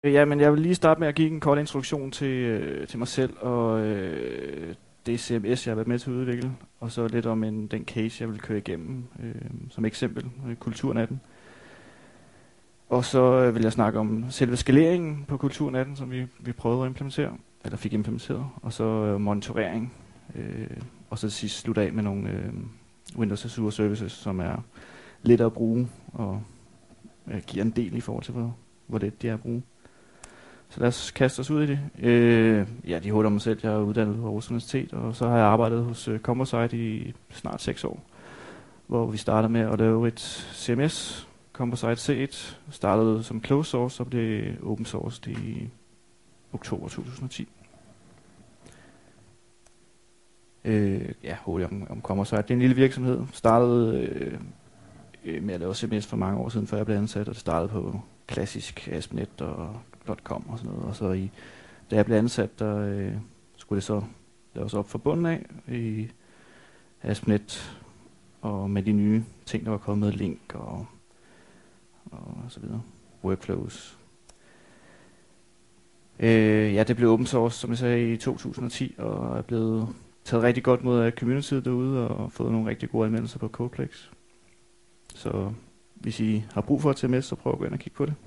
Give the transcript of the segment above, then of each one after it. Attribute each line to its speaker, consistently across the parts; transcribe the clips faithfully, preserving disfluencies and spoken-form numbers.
Speaker 1: Ja, men jeg vil lige starte med at give en kort introduktion til, øh, til mig selv og øh, det C M S, jeg har været med til at udvikle, og så lidt om en, den case, jeg vil køre igennem øh, som eksempel, øh, Kulturnatten. Og så øh, vil jeg snakke om selve skaleringen på Kulturnatten, som vi, vi prøvede at implementere, eller fik implementeret, og så øh, monitorering, øh, og så til sidst slutte af med nogle øh, Windows Azure Services, som er let at bruge, og øh, giver en del i forhold til, hvor, hvor let de er at bruge. Så lad os kaste os ud i det. Øh, ja, de hurtigt om mig selv. Jeg er uddannet på Aarhus Universitet, og så har jeg arbejdet hos uh, Composite i snart seks år, hvor vi startede med at lave et C M S, Composite C et, startede som closed source og blev open sourced i oktober to tusind og ti. Øh, ja, hurtigt om, om Composite. Det er en lille virksomhed. Startede øh, med at lave C M S for mange år siden, før jeg blev ansat, og det startede på klassisk A S P punktum net og .com og sådan noget, og så i, da jeg blev ansat, der øh, skulle det så laves op fra bunden af i A S P punktum net, og med de nye ting, der var kommet med link og, og så videre, workflows. Øh, ja, det blev open source, som jeg sagde, i to tusind og ti, og er blevet taget rigtig godt mod af communityet derude, og fået nogle rigtig gode anmeldelser på Codeplex. Så hvis I har brug for et C M S, så prøv at gå ind og kigge på det.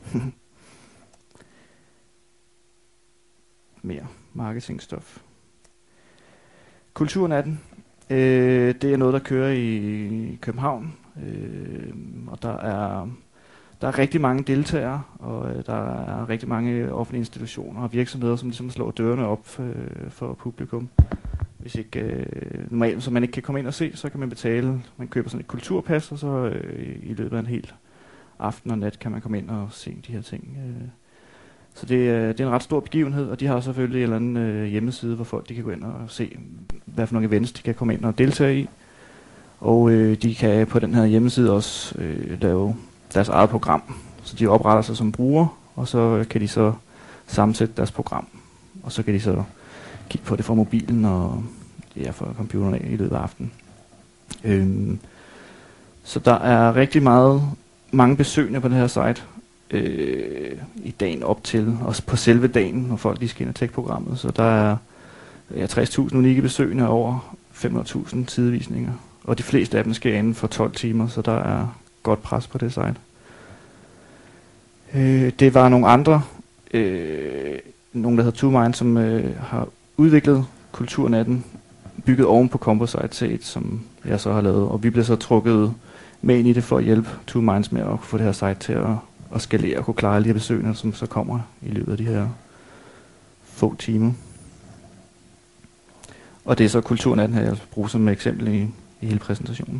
Speaker 1: Mere marketingstof. Kulturnatten, øh, det er noget, der kører i København, øh, og der er, der er rigtig mange deltagere, og øh, der er rigtig mange offentlige institutioner og virksomheder, som ligesom slår dørene op øh, for publikum. Hvis ikke, øh, normalt, så man ikke kan komme ind og se, så kan man betale, man køber sådan et kulturpas, og så øh, i løbet af en hel aften og nat kan man komme ind og se de her ting. Øh. Så det, øh, det er en ret stor begivenhed, og de har selvfølgelig en eller anden øh, hjemmeside, hvor folk de kan gå ind og se, hvad for nogle events de kan komme ind og deltage i. Og øh, de kan på den her hjemmeside også øh, lave deres eget program. Så de opretter sig som brugere, og så kan de så sammensætte deres program. Og så kan de så kigge på det fra mobilen og ja, fra computeren af i løbet af aftenen. Øhm, så der er rigtig meget, mange besøgende på det her site øh, i dagen op til, og på selve dagen, når folk lige skal ind og tjekke programmet. Så der er ja, tres tusind unikke besøgende over fem hundrede tusind sidevisninger. Og de fleste af dem skal inden for tolv timer, så der er godt pres på det site. Øh, det var nogle andre, øh, nogle der hedder TwoMind, som øh, har udviklet Kulturnatten, bygget oven på Composite C et, som jeg så har lavet. Og vi blev så trukket med ind i det for at hjælpe TwoMinds med at få det her site til at, at skalere og kunne klare alle de her besøgende, som så kommer i løbet af de her få timer. Og det er så Kulturnatten her, jeg bruger som eksempel i, i hele præsentationen.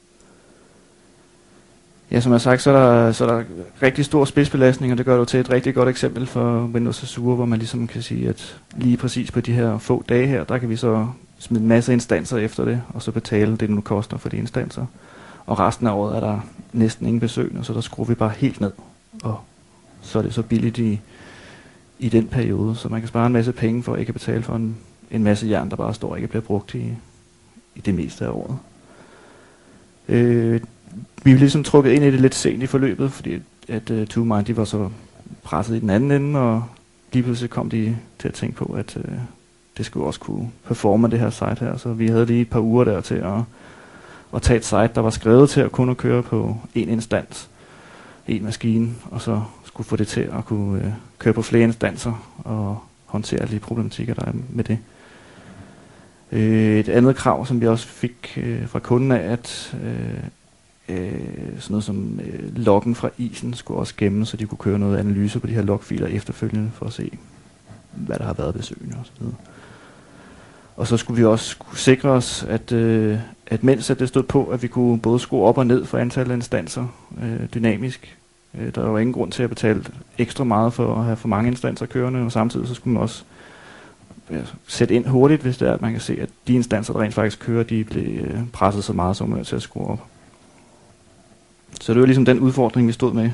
Speaker 1: Ja, som jeg har sagt, så er der, så er der rigtig stor spidsbelastning, og det gør det jo til et rigtig godt eksempel for Windows Azure, hvor man ligesom kan sige, at lige præcis på de her få dage her, der kan vi så smide en masse instanser efter det, og så betale det, det nu koster for de instanser. Og resten af året er der næsten ingen besøgende, så der skruer vi bare helt ned, og så er det så billigt i, i den periode, så man kan spare en masse penge for at ikke betale for en, en masse jern, der bare står og ikke bliver brugt i, i det meste af året. Øh, Vi blev ligesom trukket ind i det lidt sent i forløbet, fordi at uh, TwoMind, de var så presset i den anden ende, og lige pludselig kom de til at tænke på, at uh, det skulle også kunne performe det her site her. Så vi havde lige et par uger der til at, at tage et site, der var skrevet til at kunne køre på en instans, en maskine, og så skulle få det til at kunne uh, køre på flere instanser og håndtere alle de problematikker, der er med det. Uh, et andet krav, som vi også fik uh, fra kunden, er, at uh, Øh, sådan noget som øh, loggen fra isen skulle også gemmes, så de kunne køre noget analyse på de her logfiler efterfølgende for at se, hvad der har været besøgende og så videre. Og så skulle vi også kunne sikre os, at, øh, at mens at det stod på, at vi kunne både skrue op og ned for antallet af instanser øh, dynamisk. Øh, der var ingen grund til at betale ekstra meget for at have for mange instanser kørende, og samtidig så skulle man også ja, sætte ind hurtigt, hvis det er, at man kan se, at de instanser, der rent faktisk kører, de blev øh, presset så meget, så man er nødt til at skrue op. Så det var ligesom den udfordring, vi stod med.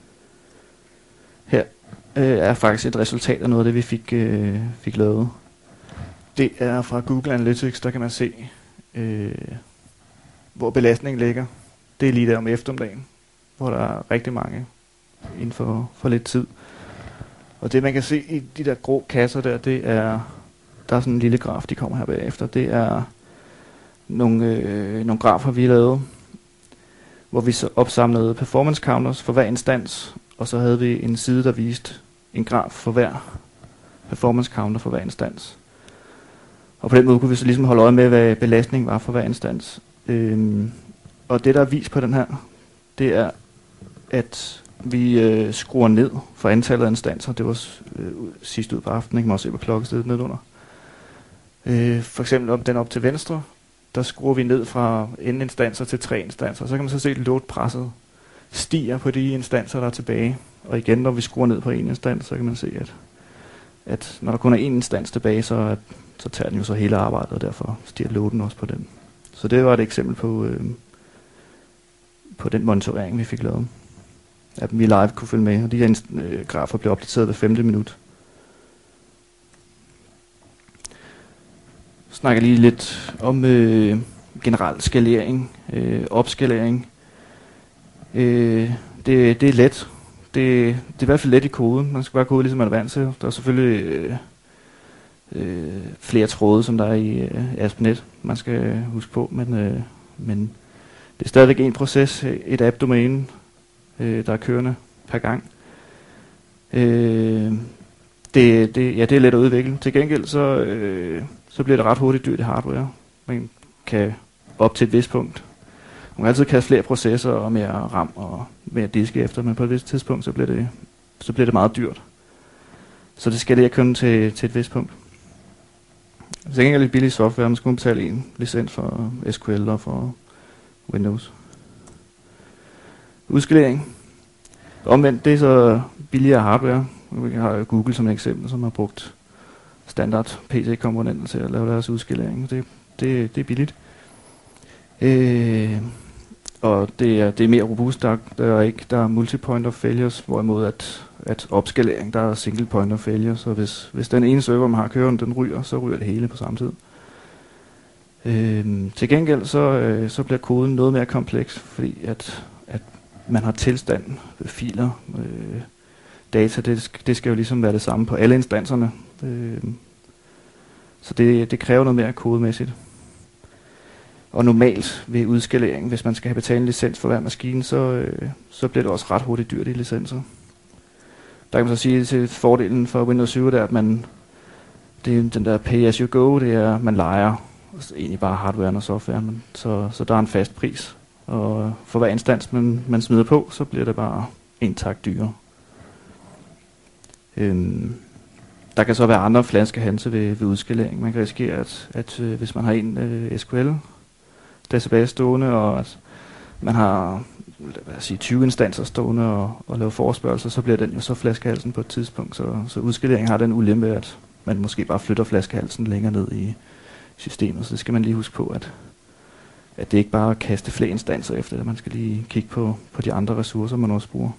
Speaker 1: Her øh, er faktisk et resultat af noget af det, vi fik, øh, fik lavet. Det er fra Google Analytics, der kan man se, øh, hvor belastningen ligger. Det er lige der om eftermiddagen, hvor der er rigtig mange inden for, for lidt tid. Og det man kan se i de der grå kasser der, det er, der er sådan en lille graf, de kommer her bagefter. Det er nogle, øh, nogle grafer, vi lavede, hvor vi så opsamlede performance counters for hver instans, og så havde vi en side, der viste en graf for hver performance counter for hver instans. Og på den måde kunne vi så ligesom holde øje med, hvad belastningen var for hver instans. Øhm, og det, der er vist på den her, det er, at vi øh, skruer ned for antallet af instanser. Det var øh, sidst ud på aftenen, ikke? Man også se på klokkestedet nedunder. Øh, for eksempel om den op til venstre, der skruer vi ned fra n instanser til tre instanser. Så kan man så se, at load-presset stiger på de instanser, der er tilbage. Og igen, når vi skruer ned på en instans, så kan man se, at, at når der kun er en instans tilbage, så, at, så tager den jo så hele arbejdet, og derfor stiger loaden også på den. Så det var et eksempel på, øh, på den monitorering, vi fik lavet. At vi live kunne følge med, og de her øh, grafer blev opdateret hver femte minut. Så snakker jeg lige lidt om øh, generel skalering, øh, opskalering. Øh, det, det er let. Det, det er i hvert fald let i kode. Man skal bare kode, ligesom man er vant til. Der er selvfølgelig øh, øh, flere tråde, som der er i øh, A S P punktum net, man skal huske på, men, øh, men det er stadigvæk en proces, et app-domæne, øh, der er kørende per gang. Øh, det, det, ja, det er let at udvikle. Til gengæld så, øh, så bliver det ret hurtigt dyrt i hardware. Man kan op til et vist punkt. Man kan altid kaste flere processer og mere RAM og mere disk efter, men på et vist tidspunkt, så bliver det, så bliver det meget dyrt. Så det skal det kun til, til et vist punkt. Hvis ikke er lidt billig software, man skal betale en licens for S Q L og for Windows. Udskalering. Omvendt, det er så billigere hardware. Vi har Google som et eksempel, som har brugt standard P C-komponenter til at lave deres udskalering. Det, det, det er billigt. Øh, og det er, det er mere robust. Der, der er ikke der er multi-point of failures, hvorimod at, at opskalering, der er single point of failures. Så hvis, hvis den ene server, man har kørende, den ryger, så ryger det hele på samme tid. Øh, til gengæld så, øh, så bliver koden noget mere kompleks, fordi at, at man har tilstand, filer, øh, data, det, det skal jo ligesom være det samme på alle instanserne. Øh, så det, det kræver noget mere kodemæssigt. Og normalt ved udskalering, hvis man skal have betalt en licens for hver maskine, så, øh, så bliver det også ret hurtigt dyrt i licenser. Der kan man så sige til fordelen for Windows syv, der, at man, det er den der pay as you go, det er, man lejer altså egentlig bare hardware og software, men så, så der er en fast pris. Og for hver instans, man, man smider på, så bliver det bare en tak dyrere. Øhm, der kan så være andre flaskehalse ved, ved udskalering. Man kan risikere, at, at øh, hvis man har en øh, S Q L database stående, og at man har lad os sige, tyve instanser stående og, og laver forespørgelser, så bliver den jo så flaskehalsen på et tidspunkt. Så, så udskalering har den ulempe, at man måske bare flytter flaskehalsen længere ned i systemet. Så det skal man lige huske på, at, at det ikke bare er at kaste flere instanser efter det. Man skal lige kigge på, på de andre ressourcer, man også bruger.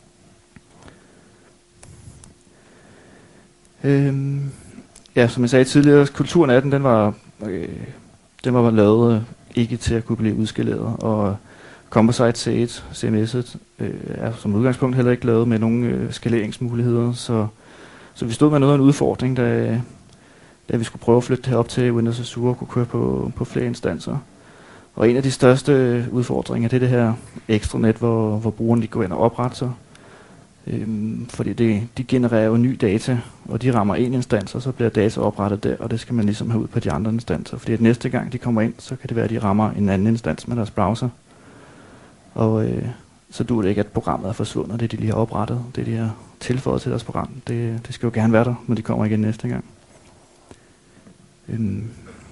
Speaker 1: Øhm, ja, som jeg sagde tidligere, kulturen af den, den var, øh, den var lavet øh, ikke til at kunne blive udskaleret, og Composite C et, C M S'et, øh, er som udgangspunkt heller ikke lavet med nogen øh, skaleringsmuligheder, så, så vi stod med noget af en udfordring, da, da vi skulle prøve at flytte det her op til Windows Azure og kunne køre på, på flere instanser. Og en af de største udfordringer, det er det her extranet, hvor, hvor brugerne de går ind og opretter sig. Øhm, fordi det, de genererer jo ny data, og de rammer en instans, og så bliver data oprettet der, og det skal man ligesom have ud på de andre instanser. Fordi at næste gang de kommer ind, så kan det være, at de rammer en anden instans med deres browser. Og øh, så duer det ikke, at programmet er forsvundet, det de lige har oprettet, det de har tilføjet til deres program. Det, det skal jo gerne være der, når de kommer igen næste gang. Øhm.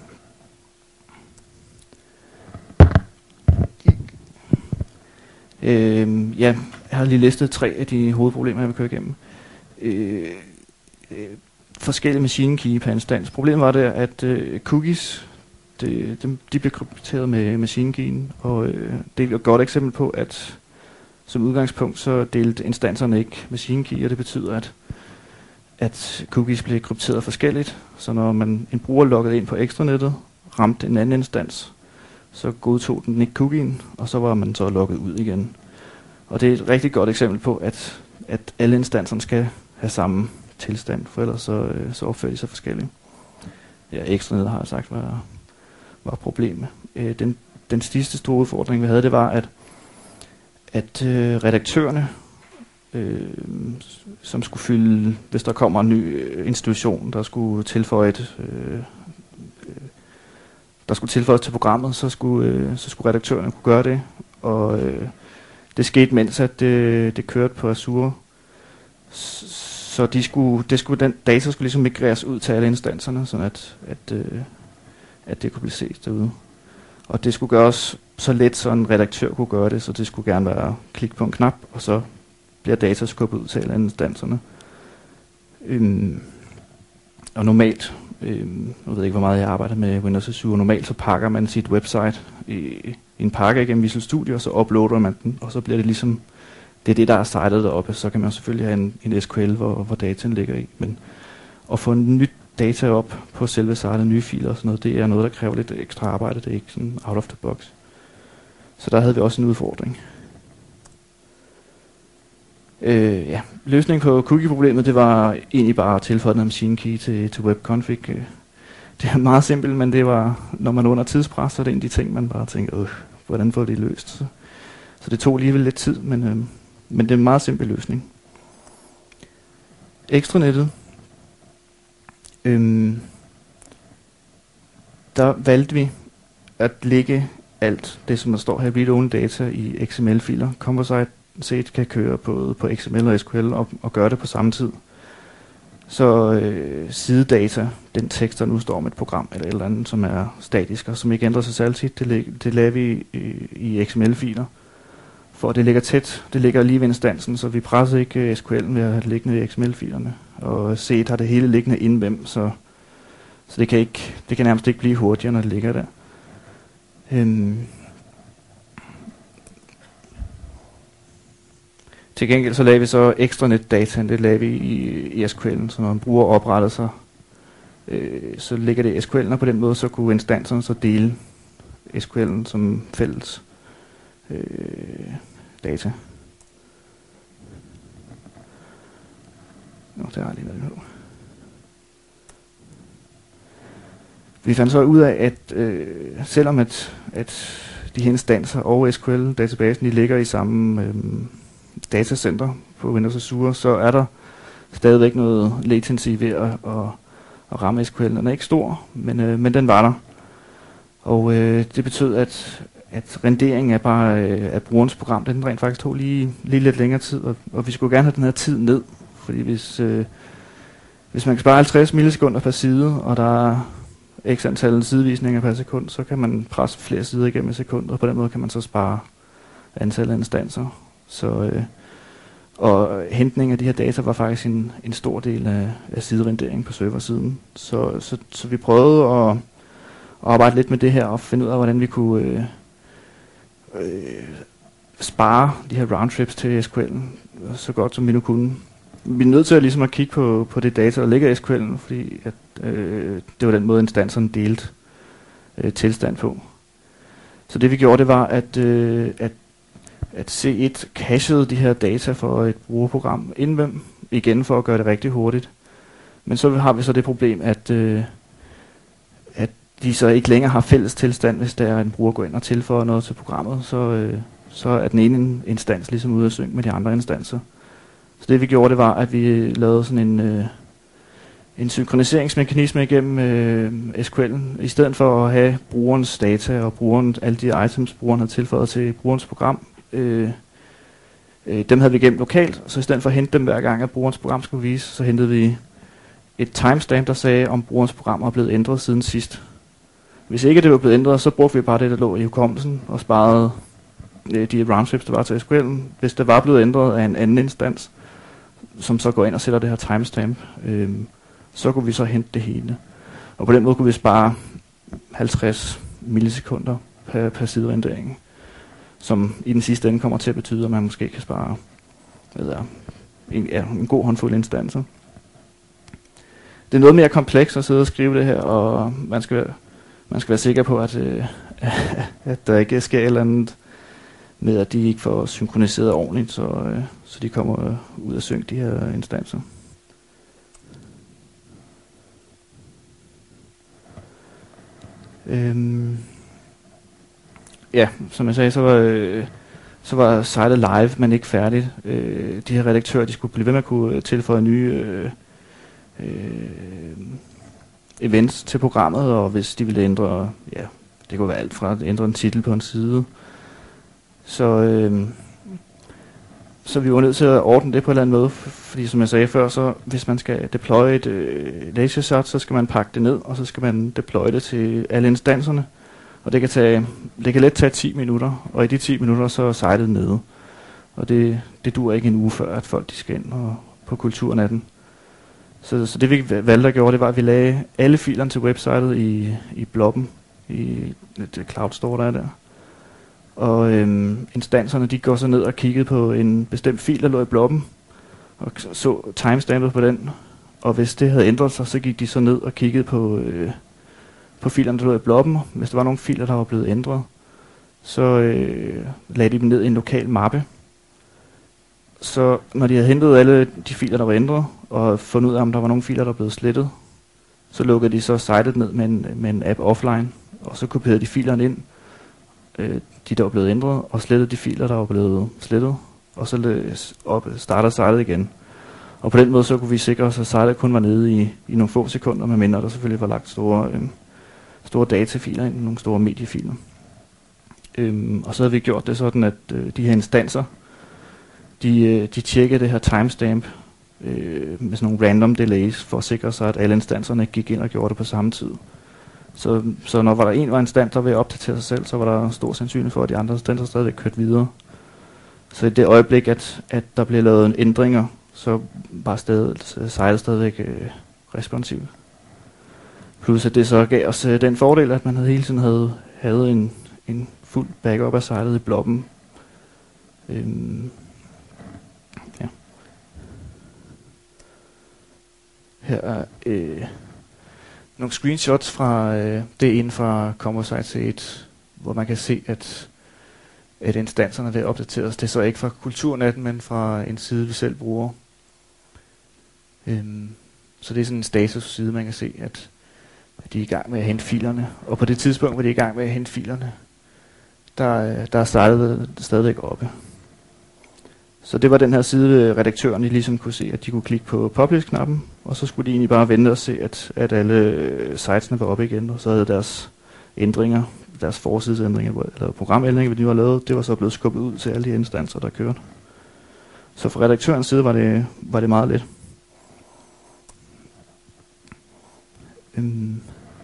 Speaker 1: Øhm, ja, jeg har lige listet tre af de hovedproblemer, jeg vil køre igennem. Øh, øh, forskellige machine key per instans. Problemet var det, at øh, cookies, det, de, de blev krypteret med machine keyen, og øh, det er et godt eksempel på, at som udgangspunkt så delte instanserne ikke machine key, og det betyder, at, at cookies blev krypteret forskelligt. Så når man en bruger loggede ind på ekstranettet, ramte en anden instans, så godtog den ikke cookien, og så var man så logget ud igen. Og det er et rigtig godt eksempel på, at, at alle instanserne skal have samme tilstand, for ellers så, øh, så opfører de sig forskelligt. Ja, ekstranet har jeg sagt var, var problemet. Øh, den, den sidste store udfordring, vi havde, det var, at, at øh, redaktørerne, øh, som skulle fylde, hvis der kommer en ny øh, institution, der skulle tilføje et, øh, der skulle tilføjes til programmet, så skulle, øh, så skulle redaktørerne kunne gøre det, og øh, det skete, mens at det, det kørte på Azure. Så de skulle, det skulle, den data skulle ligesom migreres ud til alle instanserne, sådan at, at, øh, at det kunne blive set derude. Og det skulle gøres så let, så en redaktør kunne gøre det, så det skulle gerne være klik på en knap, og så bliver data skubbet ud til alle instanserne. Øhm, og normalt, øhm, jeg ved ikke, hvor meget jeg arbejder med Windows Azure, normalt så pakker man sit website i, i en pakke igennem Visual Studio, og så uploader man den, og så bliver det ligesom, det er det, der er sitet deroppe. Så kan man selvfølgelig have en, en S Q L, hvor, hvor dataen ligger i, men at få en nyt data op på selve sitet, nye filer og sådan noget, det er noget, der kræver lidt ekstra arbejde, det er ikke sådan out of the box. Så der havde vi også en udfordring. Øh, ja, løsningen på cookie-problemet, det var egentlig bare at tilføje den machine key til, til webconfig. Det er meget simpelt, men det var, når man er under tidspres, så er det en af de ting, man bare tænker, øh, hvordan får det løst? Så, så det tog alligevel lidt tid, men, øh, men det er en meget simpel løsning. Ekstranettet. Øhm, der valgte vi at lægge alt det, som der står her, read-only data i X M L-filer. Composite set kan køre på, på X M L og S Q L og, og gøre det på samme tid. Så øh, sidedata, den tekst, der nu står med et program eller et eller andet, som er statisk og som ikke ændrer sig særlig tit, det, det laver vi i, i X M L-filer. For det ligger tæt, det ligger lige ved instansen, så vi presser ikke S Q L'en ved at have det liggende i X M L-filerne. Og set har det hele liggende indvem, så, så det, kan ikke, det kan nærmest ikke blive hurtigere, når det ligger der. Øhm. Til gengæld så lavede vi så ekstranet data, det lavede vi i, i S Q L'en, så når en bruger opretter sig, øh, så ligger det i S Q L'en, og på den måde så kunne instanserne så dele S Q L'en som fælles øh, data. Nå, det har jeg lige været på. Vi fandt så ud af, at øh, selvom at, at de her instanser og S Q L-databasen, de ligger i samme øh, datacenter på Windows Azure, så er der stadigvæk noget latency ved at, at, at ramme S Q L. Den er ikke stor, men, øh, men den var der. Og øh, det betød, at, at renderingen af bare øh, af brugerens program, den rent faktisk tog lige, lige lidt længere tid, og, og vi skulle gerne have den her tid ned, fordi hvis, øh, hvis man kan spare halvtreds millisekunder per side, og der er x antal sidevisninger per sekund, så kan man presse flere sider igennem et sekund, og på den måde kan man så spare antallet af instanser. Så, øh, og hentning af de her data var faktisk en, en stor del af, af siderenderingen på serversiden. Så, så, så vi prøvede at, at arbejde lidt med det her og finde ud af, hvordan vi kunne øh, øh, spare de her roundtrips til S Q L'en så godt som vi nu kunne. Vi er nødt til at, ligesom at kigge på, på det data, der ligger i S Q L'en, fordi at, øh, det var den måde, instanserne delte øh, tilstand på. Så det vi gjorde, det var, at, øh, at, at C et cachede de her data for et brugerprogram indvem, igen for at gøre det rigtig hurtigt. Men så har vi så det problem, at, øh, at de så ikke længere har fælles tilstand, hvis der er en bruger går ind og tilføjer noget til programmet, så, øh, så er den ene instans ligesom ude at synge med de andre instanser. Så det vi gjorde, det var, at vi lavede sådan en, øh, en synkroniseringsmekanisme igennem øh, S Q L'en. I stedet for at have brugerens data og brugeren, alle de items, brugeren havde tilføjet til brugerens program, øh, øh, dem havde vi gemt lokalt. Så i stedet for at hente dem hver gang, at brugerens program skulle vise, så hentede vi et timestamp, der sagde, om brugerens program var blevet ændret siden sidst. Hvis ikke det var blevet ændret, så brugte vi bare det, der lå i hukommelsen, og sparede øh, de roundtrips, der var til S Q L'en. Hvis det var blevet ændret af en anden instans, som så går ind og sætter det her timestamp, øh, så kunne vi så hente det hele. Og på den måde kunne vi spare halvtreds millisekunder per, per siderendering, som i den sidste ende kommer til at betyde, at man måske kan spare hvad der, en, ja, en god håndfuld instanser. Det er noget mere komplekst at sidde og skrive det her, og man skal være, man skal være sikker på, at, øh, at der ikke sker et eller andet med, at de ikke får synkroniseret ordentligt, så, øh, så de kommer øh, ud af synk, de her instanser. Øhm, ja, som jeg sagde, så var, øh, så var sitet live, men ikke færdigt. Øh, de her redaktører, de skulle blive ved med at kunne tilføje nye øh, øh, events til programmet, og hvis de ville ændre, ja, det kunne være alt fra at ændre en titel på en side. Så, øh, så vi var nødt til at ordne det på en eller anden måde, fordi som jeg sagde før, så hvis man skal deploye et øh, lasershot, så skal man pakke det ned, og så skal man deploye det til alle instanserne. Og det kan, tage, det kan let tage ti minutter, og i de ti minutter så er sitet nede. Og det, det duer ikke en uge før, at folk de skal ind og, på kulturnatten. Så, så det vi valgte at gøre, det var, at vi lagde alle filerne til websitet i, i blobben, i det Cloud Store, der er der. Og øhm, instanserne, de går så ned og kiggede på en bestemt fil, der lå i blobben, og så timestampet på den. Og hvis det havde ændret sig, så gik de så ned og kiggede på, øh, på filerne, der lå i blobben. Hvis der var nogle filer, der var blevet ændret, så øh, lagde de dem ned i en lokal mappe. Så når de havde hentet alle de filer, der var ændret, og fundet ud af, om der var nogle filer, der var blevet slettet, så lukkede de så sitet ned med en, med en app offline, og så kopierede de filerne ind, øh, de der var blevet ændret, og slettede de filer, der var blevet slettet, og så op, startede sitet igen. Og på den måde så kunne vi sikre os, at sitet kun var nede i, i nogle få sekunder, medmindre der selvfølgelig var lagt store, øh, store datafiler ind, nogle store mediefiler. Øhm, og så havde vi gjort det sådan, at øh, de her instanser, de, øh, de tjekkede det her timestamp øh, med sådan nogle random delays, for at sikre sig, at alle instanserne gik ind og gjorde det på samme tid. Så, så når var der en var instans, der ville opdatere sig selv, så var der stor sandsynlighed for, at de andre instanser stadigvæk kørte videre. Så i det øjeblik, at, at der blev lavet ændringer, så var sitet stadigvæk øh, responsivt. Plus at det så gav os øh, den fordel, at man havde hele tiden havde, havde en, en fuld backup af sitet i blobben. Øhm, ja. Her er øh, nogle screenshots fra øh, det inden fra Composite et, hvor man kan se, at, at instanserne vil opdateres. Det er så ikke fra Kulturnatten, men fra en side, vi selv bruger. Øhm, så det er sådan en status-side, man kan se, at, at de er i gang med at hente filerne. Og på det tidspunkt, hvor de er i gang med at hente filerne, der, der er sitet stadigvæk oppe. Så det var den her side, redaktørerne ligesom kunne se, at de kunne klikke på publish-knappen, og så skulle de egentlig bare vente og se, at, at alle sitesene var oppe igen, og så havde deres ændringer, deres forsidesændringer, eller programændringer, de var lavet, det var så blevet skubbet ud til alle de instanser, der kørte. Så fra redaktørens side var det, var det meget let. Øhm.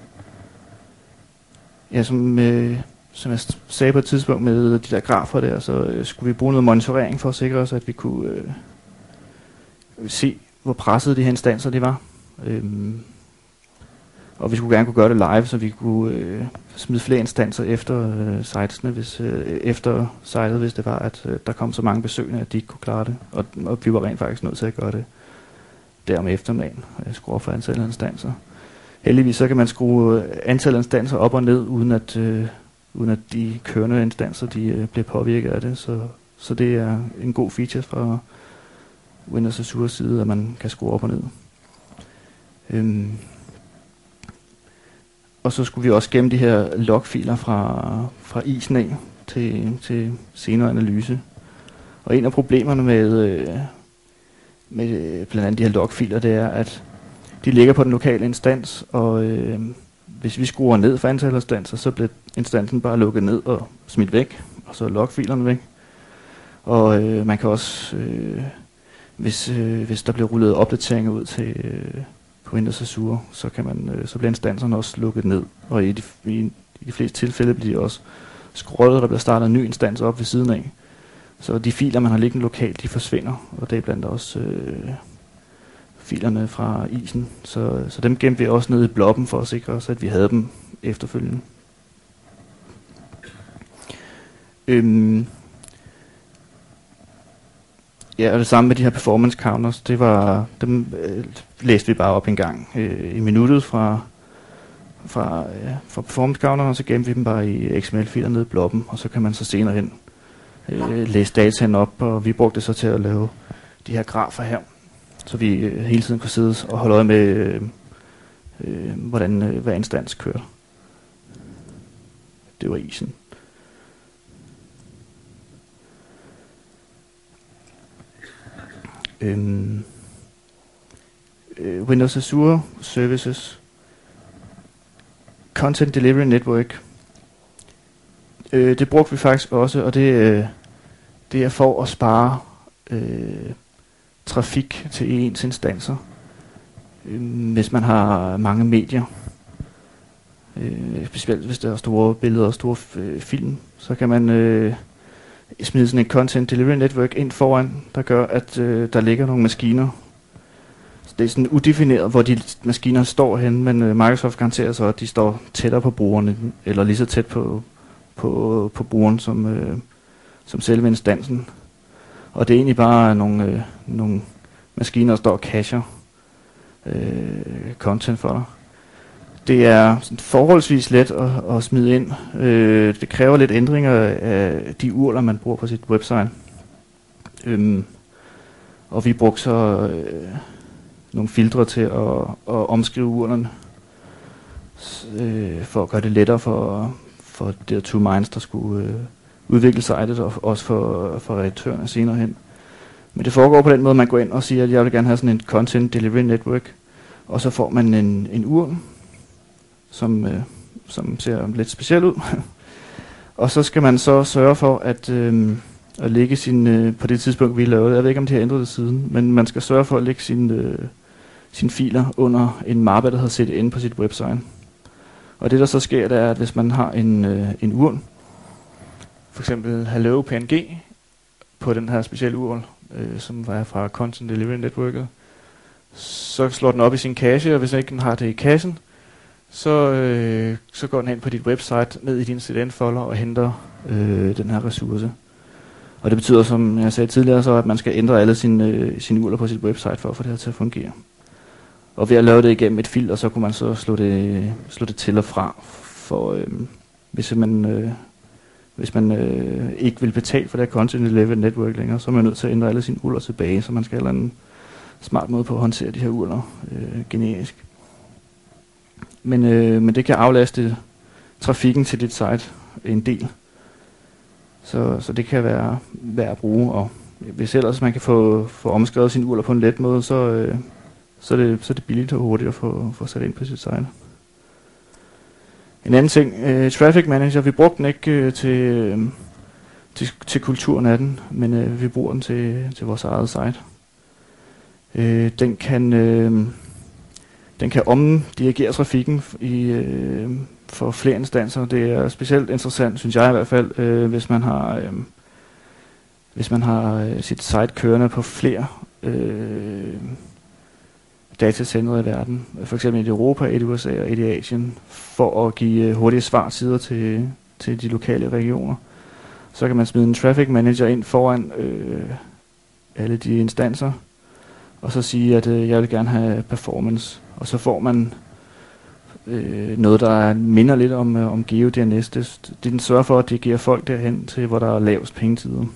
Speaker 1: Ja, som... Øh, Som jeg sagde på et tidspunkt med de der grafer der, så øh, skulle vi bruge noget monitorering for at sikre os, at vi kunne øh, se, hvor presset de her instanser de var. Øhm, og vi skulle gerne kunne gøre det live, så vi kunne øh, smide flere instanser efter øh, sitesene, hvis, øh, efter sitet, hvis det var, at øh, der kom så mange besøgende, at de ikke kunne klare det. Og, og vi var rent faktisk nødt til at gøre det der om eftermiddagen, øh, skrue for antallet af instanser. Heldigvis så kan man skrue antallet af instanser op og ned, uden at... Øh, uden at de kørende instanser de, øh, bliver påvirket af det. Så, så det er en god feature fra Windows Azure side, at man kan skrue op og ned. Øhm. Og så skulle vi også gemme de her logfiler fra, fra isen af til, til senere analyse. Og en af problemerne med, øh, med øh, blandt andet de her logfiler, det er, at de ligger på den lokale instans, og øh, hvis vi skruer ned for antallet af instanser, så bliver instansen bare lukket ned og smidt væk, og så er logfilerne væk. Og øh, man kan også, øh, hvis, øh, hvis der bliver rullet opdateringer ud til øh, på Windows Azure, så kan man, øh, så bliver instanserne også lukket ned. Og i de, i, i de fleste tilfælde bliver de også scrollet, og der bliver startet en ny instans op ved siden af. Så de filer, man har liggende lokalt, de forsvinder, og det er blandt også øh, filerne fra isen. Så, så dem gemte vi også ned i blobben for at sikre os, at vi havde dem efterfølgende. Øhm. Ja, og det samme med de her performance counters, det var, dem øh, læste vi bare op en gang øh, i minuttet fra, fra, ja, fra performance counteren, og så gemte vi dem bare i X M L-filer nede i blobben, og så kan man så senere hen øh, læse dataen op, og vi brugte det så til at lave de her grafer her, så vi øh, hele tiden kunne sidde og holde øje med, øh, øh, hvordan øh, hver instans kører. det var isen. Øhm, øh, Windows Azure Services, Content Delivery Network, øh, det brugte vi faktisk også, og det, øh, det er for at spare øh, trafik til ens instanser, øh, hvis man har mange medier. Øh, specielt hvis der er store billeder og store f- film, så kan man øh, smide sådan et Content Delivery Network ind foran, der gør, at øh, der ligger nogle maskiner. Så det er sådan udefineret, hvor de maskiner står henne, men øh, Microsoft garanterer så, at de står tættere på brugerne, eller lige så tæt på, på, på brugeren som, øh, som selve instansen. Og det er egentlig bare nogle, øh, nogle maskiner, der står og cacher øh, content for dig. Det er forholdsvis let at, at smide ind. Øh, det kræver lidt ændringer af de urler, man bruger på sit website. Øhm, og vi brugte så øh, nogle filtre til at, at omskrive urlerne, øh, for at gøre det lettere for, for de to minds, der skulle øh, udvikle sitet, og også for, for redaktørerne senere hen. Men det foregår på den måde, man går ind og siger, at jeg vil gerne have sådan en Content Delivery Network, og så får man en, en url, som, øh, som ser lidt speciel ud. Og så skal man så sørge for at, øh, at lægge sin, øh, på det tidspunkt vi lavede, jeg ved ikke om de har ændret det siden, men man skal sørge for at lægge sine øh, sin filer under en mappe, der hedder C D N på sit website. Og det der så sker, det er, at hvis man har en, øh, en url, for eksempel hello P N G, på den her specielle url, øh, som var fra Content Delivery Networket, så slår den op i sin cache, og hvis ikke den har det i cachen, så, øh, så går den hen på dit website, ned i din C D N-folder og henter øh, den her ressource. Og det betyder, som jeg sagde tidligere, så at man skal ændre alle sine, øh, sine urler på sit website for at få det her til at fungere. Og ved at lave det igennem et filter, så kunne man så slå det, slå det til og fra, for øh, hvis man, øh, hvis man øh, ikke vil betale for det her Content Delivery Network længere, så er man nødt til at ændre alle sine urler tilbage, så man skal have en smart måde på at håndtere de her urler øh, generisk. Men, øh, men det kan aflaste trafikken til dit site en del. Så, så det kan være værd at bruge, og hvis ellers man kan få, få omskrevet sine urler på en let måde, så, øh, så, er det, så er det billigt og hurtigt at få, få sat ind på sit site. En anden ting, øh, Traffic Manager, vi brugte den ikke øh, til, øh, til, til kulturen af den, men øh, vi bruger den til, til vores eget site. Øh, den kan... Øh, Den kan omdirigere trafikken i, øh, for flere instanser. Det er specielt interessant, synes jeg i hvert fald, øh, hvis man har, øh, hvis man har øh, sit site kørende på flere øh, datacentre i verden. For eksempel i Europa, et i U S A og et i Asien, for at give øh, hurtige svartider til, til de lokale regioner. Så kan man smide en traffic manager ind foran øh, alle de instanser, og så sige, at øh, jeg vil gerne have performance. Og så får man øh, noget, der minder lidt om, øh, om GeoD N S. Det, det den sørger for, at det giver folk derhen til, hvor der er lavest pengetider.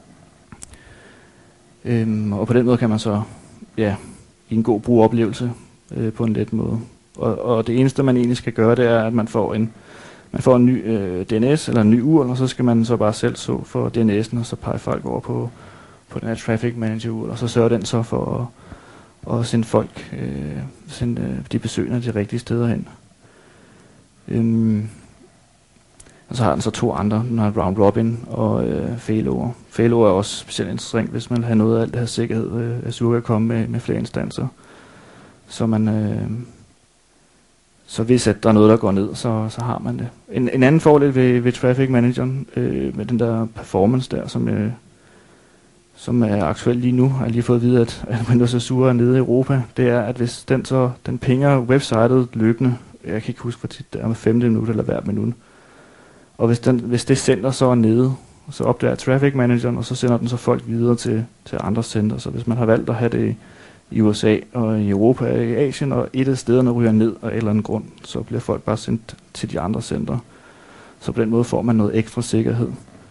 Speaker 1: Øhm, og på den måde kan man så ja, give en god brugeroplevelse øh, på en let måde. Og, og det eneste, man egentlig skal gøre, det er, at man får en, man får en ny øh, D N S eller en ny url, og så skal man så bare selv så for D N S'en, og så pege folk over på, på den her Traffic Manager url, og så sørger den så for at og sende folk, øh, sende øh, de besøgende de rigtige steder hen. Øhm, og så har den så to andre, den har Round Robin og øh, Failover. Failover er også specielt interessant, hvis man vil have noget af alt det her sikkerhed, øh, Azure kan komme med, med flere instanser. Så man, øh, så hvis at der er noget, der går ned, så, så har man det. En, en anden fordel ved, ved Traffic Manageren, øh, med den der performance der, som øh, som er aktuelt lige nu, har jeg lige fået at vide, at, at Windows Azure er nede i Europa, det er, at hvis den så, den pinger websitet løbende, jeg kan ikke huske, hvor tit det er med femte minut eller hver minut, og hvis, den, hvis det center så er nede, så opdager Traffic Manageren, og så sender den så folk videre til, til andre center. Så hvis man har valgt at have det i U S A og i Europa og i Asien, og et af stederne ryger ned af en eller anden grund, så bliver folk bare sendt til de andre center. Så på den måde får man noget ekstra sikkerhed.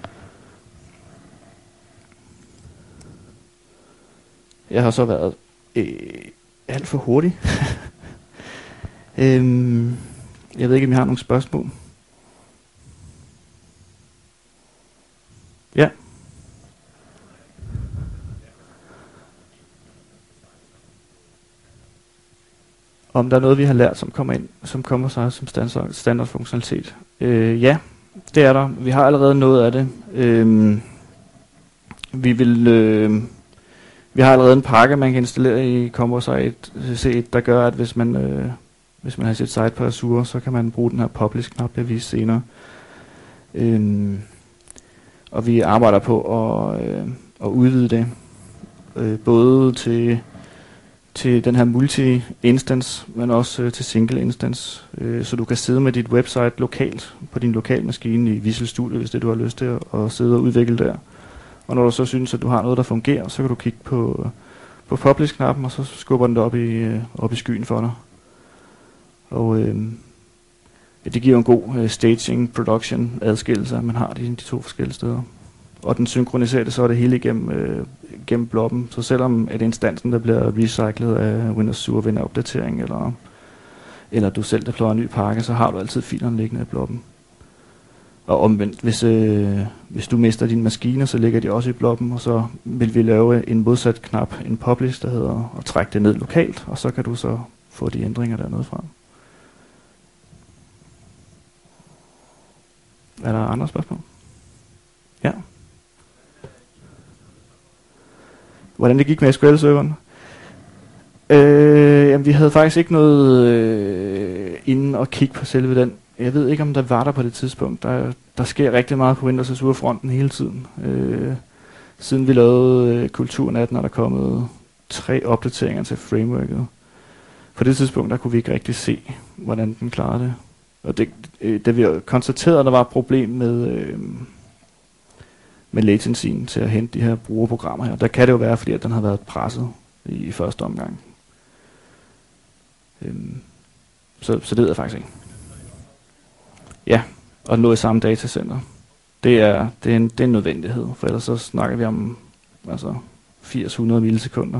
Speaker 1: Jeg har så været øh, alt for hurtig. øhm, jeg ved ikke, om I har nogle spørgsmål. Om der er noget, vi har lært, som kommer ind, som kommer sig som standard, standardfunktionalitet. Øh, ja, det er der. Vi har allerede noget af det. Øh, vi vil... Øh, vi har allerede en pakke, man kan installere i Composite C et, der gør, at hvis man, øh, hvis man har sit site på Azure, så kan man bruge den her publish-knap, jeg viser senere. Øh, og vi arbejder på at, øh, at udvide det, øh, både til... til den her multi-instance, men også øh, til single-instance. Øh, så du kan sidde med dit website lokalt, på din lokale maskine i Visual Studio, hvis det du har lyst til at, at sidde og udvikle der. Og når du så synes, at du har noget, der fungerer, så kan du kigge på, på publish-knappen, og så skubber den det op i, øh, op i skyen for dig. Og øh, ja, det giver en god øh, staging-production-adskillelse, at man har de, de to forskellige steder. Og den synkroniserer det, så er det hele igennem øh, gennem blobben. Så selvom at instansen der bliver recyclet af Windows Azure ved en opdatering, eller, eller du selv deployer en ny pakke, så har du altid filerne liggende i blobben. Og omvendt, hvis, øh, hvis du mister dine maskiner, så ligger de også i blobben, og så vil vi lave en modsat knap, en publish, der hedder at trække det ned lokalt, og så kan du så få de ændringer dernede fra. Er der andre spørgsmål? Ja. Hvordan det gik med S Q L-serveren? Øh, jamen, vi havde faktisk ikke noget øh, inden at kigge på selve den. Jeg ved ikke, om der var der på det tidspunkt. Der, der sker rigtig meget på Windows Azure-fronten hele tiden. Øh, siden vi lavede øh, kulturen atten, er der kommet tre opdateringer til frameworket. På det tidspunkt, der kunne vi ikke rigtig se, hvordan den klarede det. Og det, øh, da vi konstaterede, at der var et problem med... Øh, med latencyen til at hente de her brugerprogrammer her. Der kan det jo være, fordi at den har været presset i, i første omgang. Øhm, så, så det ved jeg faktisk ikke. Ja, og den lå i samme datacenter. Det er, det er, en, det er en nødvendighed, for ellers så snakker vi om altså firs til hundrede millisekunder.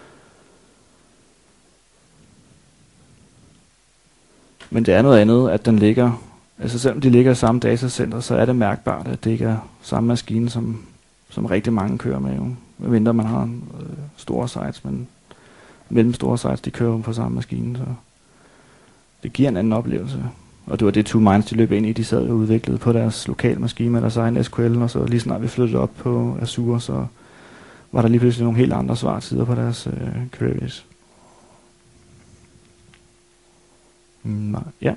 Speaker 1: Men det er noget andet, at den ligger... Altså selvom de ligger i samme datacenter, så er det mærkbart, at det ikke er samme maskine, som, som rigtig mange kører med. Jo. Medmindre man har en, øh, store sites, men mellemstore sites, de kører på samme maskine. Så det giver en anden oplevelse. Og det var det Two Minds, de løb ind i. De sad og udviklede på deres lokale maskine med deres egen S Q L, og så lige snart vi flyttede op på Azure, så var der lige pludselig nogle helt andre svartider på deres øh, queries. Mm, ja.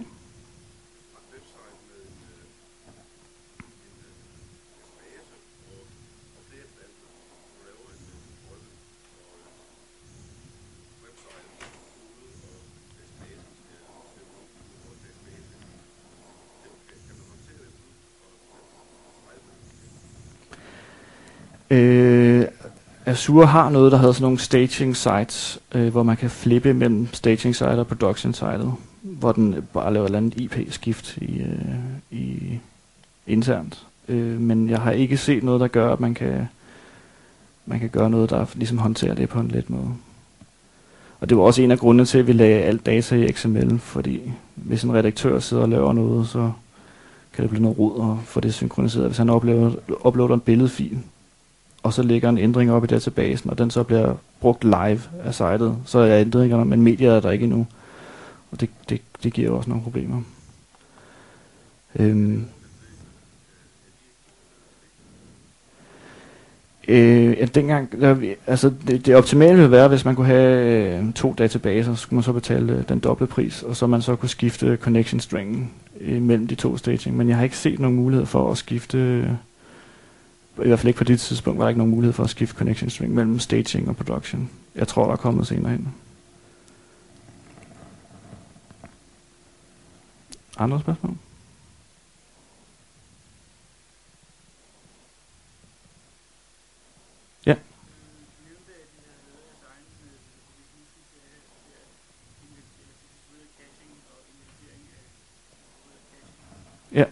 Speaker 1: Øh, Azure har noget, der hedder sådan nogle staging sites, øh, hvor man kan flippe mellem staging site og production site, hvor den bare laver et eller andet I P-skift i, øh, i internt. Øh, men jeg har ikke set noget, der gør, at man kan, man kan gøre noget, der ligesom håndterer det på en let måde. Og det var også en af grundene til, at vi lagde alt data i X M L, fordi hvis en redaktør sidder og laver noget, så kan det blive noget rod at få det synkroniseret. Hvis han uploader, uploader en billedfil, og så ligger en ændring op i databasen, og den så bliver brugt live af sitet, så er ændringerne, men medier er der ikke endnu. Og det, det, det giver jo også nogle problemer. Øhm. Øh, ja, dengang, der, altså det, det optimale ville være, hvis man kunne have øh, to databaser, så skulle man så betale øh, den doble pris, og så man så kunne skifte connection stringen øh, mellem de to staging. Men jeg har ikke set nogen mulighed for at skifte... Øh, I hvert fald ikke på det tidspunkt var der ikke nogen mulighed for at skifte connection string mellem staging og production. Jeg tror, der er kommet senere hen. Andre spørgsmål? Ja. Ja.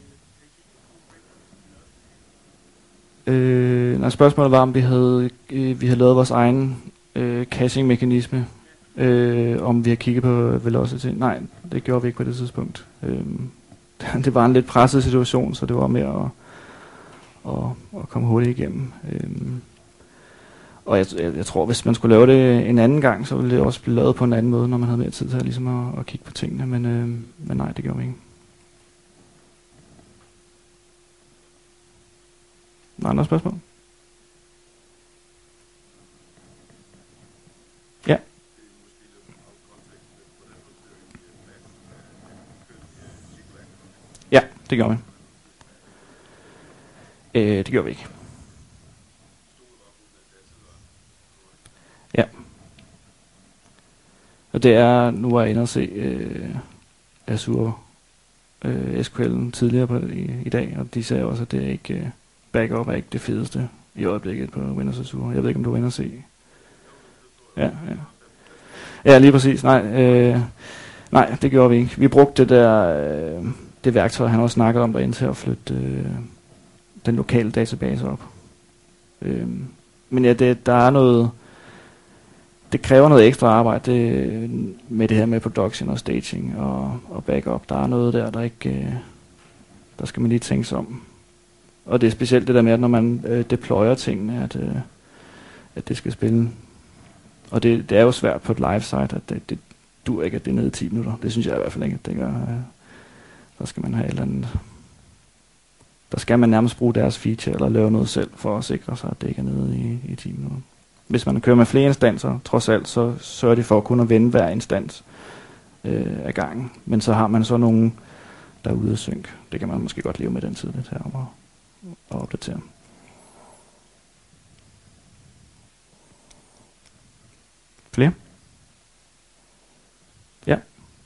Speaker 1: Øh, nej, spørgsmålet var, om vi havde, øh, vi havde lavet vores egen øh, caching-mekanisme, øh, om vi har kigget på velocity. Nej, det gjorde vi ikke på det tidspunkt. Øh, det var en lidt presset situation, så det var mere at, at, at komme hurtigt igennem. Øh, Og jeg, jeg, jeg tror, hvis man skulle lave det en anden gang, så ville det også blive lavet på en anden måde, når man havde mere tid til at, ligesom at, at kigge på tingene. Men, øh, men nej, det gjorde vi ikke. Der er andre spørgsmål? Ja. Ja, det gjorde vi. Øh, det gjorde vi ikke. Ja. Og det er, nu er jeg inde og se øh, Azure øh, S Q L'en tidligere på, i, i dag, og de sagde også, at det er ikke, øh, backup er ikke det fedeste i øjeblikket på Windows Azure. Jeg ved ikke, om du er inde og se. Ja, ja. Ja, lige præcis. Nej, øh, nej, det gjorde vi ikke. Vi brugte det der, øh, det værktøj, han også snakkede om derinde til at flytte øh, den lokale database op. Øh, men ja, det, der er noget, det kræver noget ekstra arbejde det, med det her med production og staging og, og backup. Der er noget der, der ikke, øh, der skal man lige tænke sig om. Og det er specielt det der med, at når man øh, deployer tingene, at, øh, at det skal spille. Og det, det er jo svært på et live site, at det, det dur ikke, at det er nede i ti minutter. Det synes jeg i hvert fald ikke, at det gør. Øh, der skal man have et eller andet. Der skal man nærmest bruge deres feature, eller lave noget selv, for at sikre sig, at det ikke er nede i, i ti minutter. Hvis man kører med flere instanser, trods alt, så sørger de for kun at vende hver instans øh, af gangen. Men så har man så nogen, der er ude at synke. Det kan man måske godt leve med den tid, det her og, og opdatere. Flere? Ja.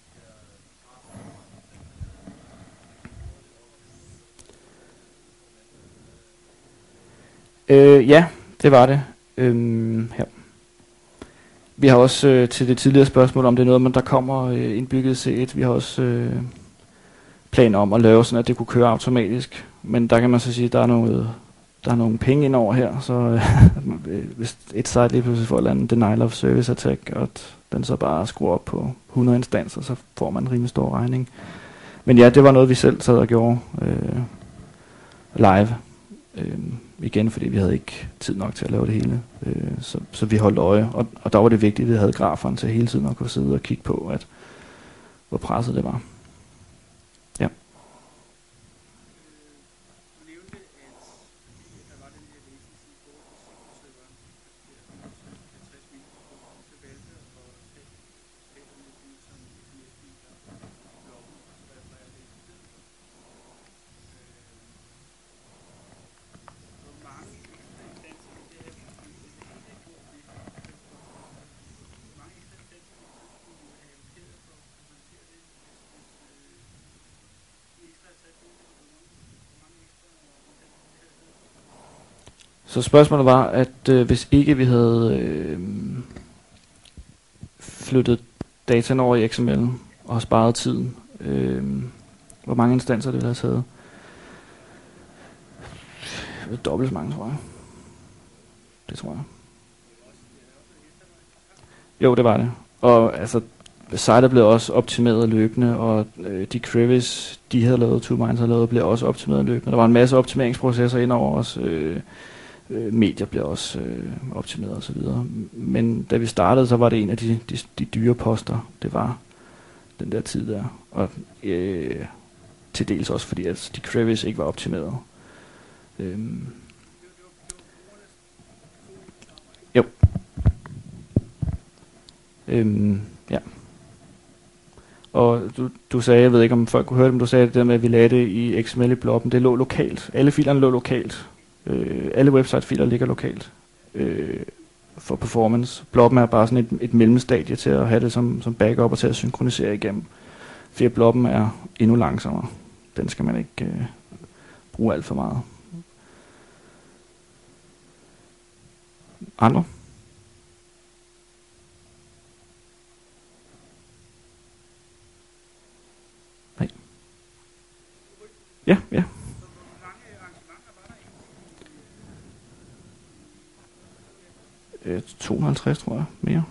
Speaker 1: Øh, ja, det var det. Øhm, her. Vi har også øh, til det tidligere spørgsmål, om det er noget, men der kommer øh, indbygget C et. Vi har også øh, planer om at lave sådan, at det kunne køre automatisk. Men der kan man så sige, at der er noget, der er nogle penge ind over her. Så øh, hvis et site lige pludselig får en denial of service attack, og den så bare skruer op på hundrede instanser, så får man en rimelig stor regning. Men ja, det var noget, vi selv sad og gjorde øh, live. Øh, igen, fordi vi havde ikke tid nok til at lave det hele. Øh, så, så vi holdt øje, og, og der var det vigtigt, at vi havde graferen til hele tiden at kunne sidde og kigge på, at, hvor presset det var. Ja. Så spørgsmålet var, at øh, hvis ikke vi havde øh, flyttet dataen over i X M L og sparet tiden, øh, hvor mange instanser det ville have taget? Dobbelt så mange, tror jeg. Det tror jeg. Jo, det var det. Og altså, site blev også optimeret løbende, og øh, de queries, de havde lavet, TwoMinds havde lavet, blev også optimeret løbende. Der var en masse optimeringsprocesser ind over os. Øh, øh, medier blev også øh, optimeret og så videre. Men da vi startede, så var det en af de, de, de dyre poster, det var den der tid der. Og øh, til dels også fordi, at de queries ikke var optimeret. Øhm. Jo. Øhm, ja. Og du, du sagde, jeg ved ikke om folk kunne høre det, men du sagde det der med, at vi lagde det i X M L i blobben. Det lå lokalt. Alle filerne lå lokalt. Øh, alle website-filer ligger lokalt. Øh, for performance. Blobben er bare sådan et, et mellemstadie til at have det som, som backup og til at synkronisere igennem. Fordi blobben er endnu langsommere. Den skal man ikke øh, bruge alt for meget. Andre? Nej. Ja, ja. Øh, to hundrede og halvtreds, tror jeg, mere.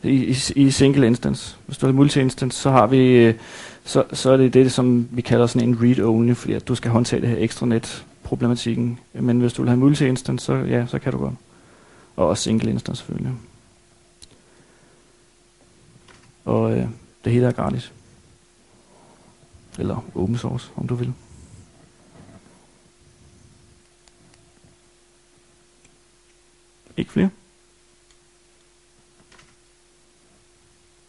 Speaker 1: i, i, i single instance. Hvis du har multi-instance, så har vi, øh, så, så er det det, som vi kalder sådan en read-only, fordi at du skal håndtere det her extranet-problematikken. Men hvis du vil have multi-instance, så, ja, så kan du godt. Og også single instance selvfølgelig. Og øh, det hele er gratis. Eller open source, om du vil. Ikke flere?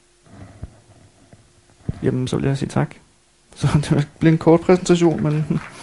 Speaker 1: Jamen, så vil jeg sige tak. Så det bliver en kort præsentation, men